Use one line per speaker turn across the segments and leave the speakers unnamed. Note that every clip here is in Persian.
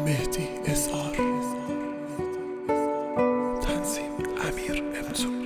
مهدی اظهار، تنظیم امیر امتو.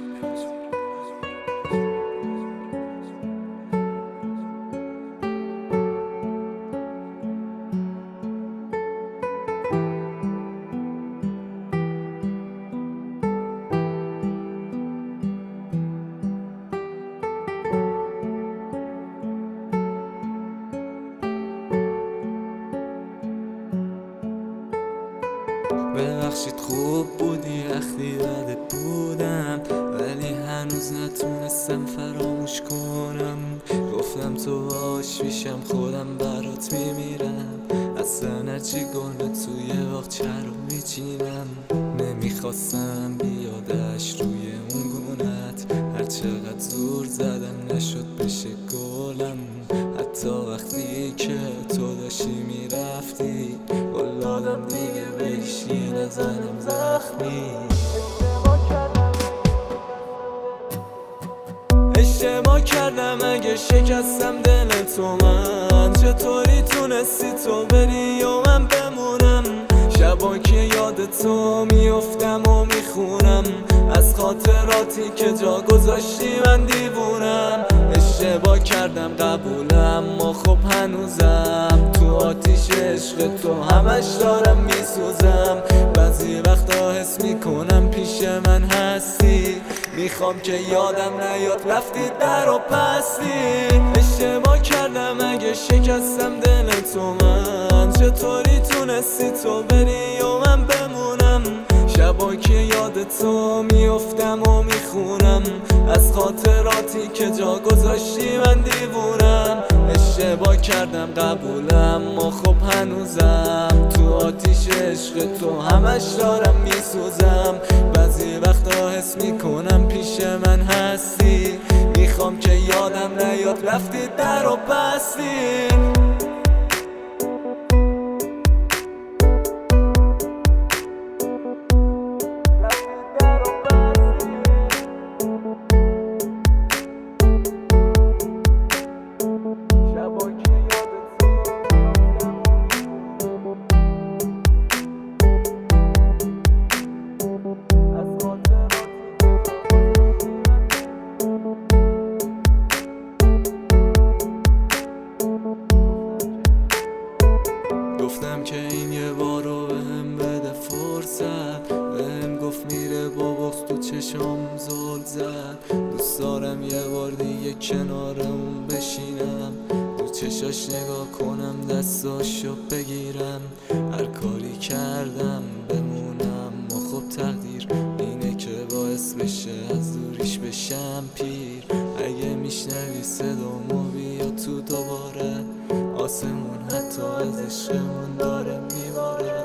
ببخشید خوب بودی وقتی بدت بودم، ولی هنوز نتونستم فراموش کنم. گفتم تو باش میشم خودم برات میمیرم، اصلا هرچی گل توی باغچه رو میچینم. نمیخواستم بیادش روی اون گونت، هرچقدر زور زدم نشد بشه گلم. حتی وقتی که تو داشتی میرفتی گل دادم دیگه بهشی نزنم زخمی. اشتباه کردم اگه شکستم دل تو، من چطوری تونستی تو بری و من بمونم؟ شبا که یاد تو میافتم و میخونم، از خاطراتی که جا گذاشتی من دیوونم. اشتباه کردم قبولم، ما خب هنوزم تو آتیش عشق تو همش دارم میسوزم. بعضی وقتا حس میکنم پیش من هستی، میخوام که یادم نیاد رفتی در و پستی. اشتباه کردم اگه شکستم دل تو، من چطوری تونستی تو بری و من بمونم؟ شبا که یاد تو میافتم و میخونم، از خاطراتی که جا گذاشتی من دیوونم. اشتباه کردم قبولم، ما خب هنوزم تو آتیش عشق تو همش دارم میسوزم. بعضی وقتا حس میکنم پیش من هستی، میخوام که یادم نیاد رفتی در و پستی. گفتم که این یه بار رو بهم بده فرصت، بهم گفت میره با بغض تو چشم زل زد. دوست دارم یه بار دیگه کنار اون بشینم، تو چشاش نگاه کنم دستاشو بگیرم. هر کاری کردم بمونم و خب تقدیر اینه که باعث بشه از دوریش بشم پیر. اگه میشنوی صدامو بیا تو دوباره، آسمون حتی از عشقمون داره میباره.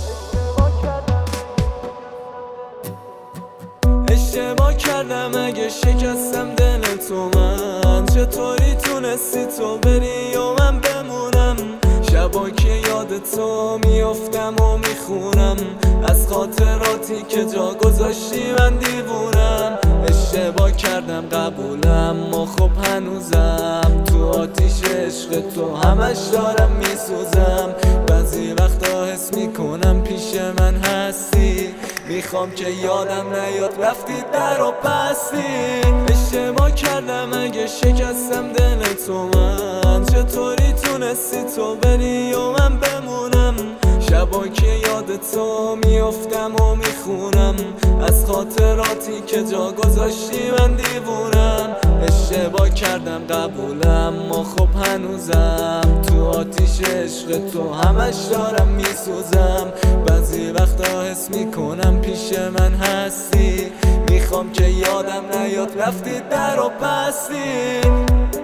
اشتباه کردم اگه شکستم دل تو، من چطوری تونستی تو بری و من بمونم؟ شبا که یاد تو میافتم و میخونم، از خاطراتی که جا گذاشتی من دیوونم. اشتباه کردم قبولم، ما خب هنوزم تو آتیش عشق تو همش دارم میسوزم. بعضی وقتا حس میکنم پیش من هستی، میخوام که یادم نیاد رفتی در و پستی. اشتباه کردم اگه شکستم دل تو، من چطوری تونستی تو بری و من بمونم؟ شبا که یاد تو میافتم و میخونم، از خاطراتی که جا گذاشتی من دیوونم. اشتباه کردم قبولم، ما خب هنوزم تو آتیش عشق تو همش دارم میسوزم. بعضی وقتا حس میکنم پیش من هستی، میخوام که یادم نیاد رفتی در و پستی.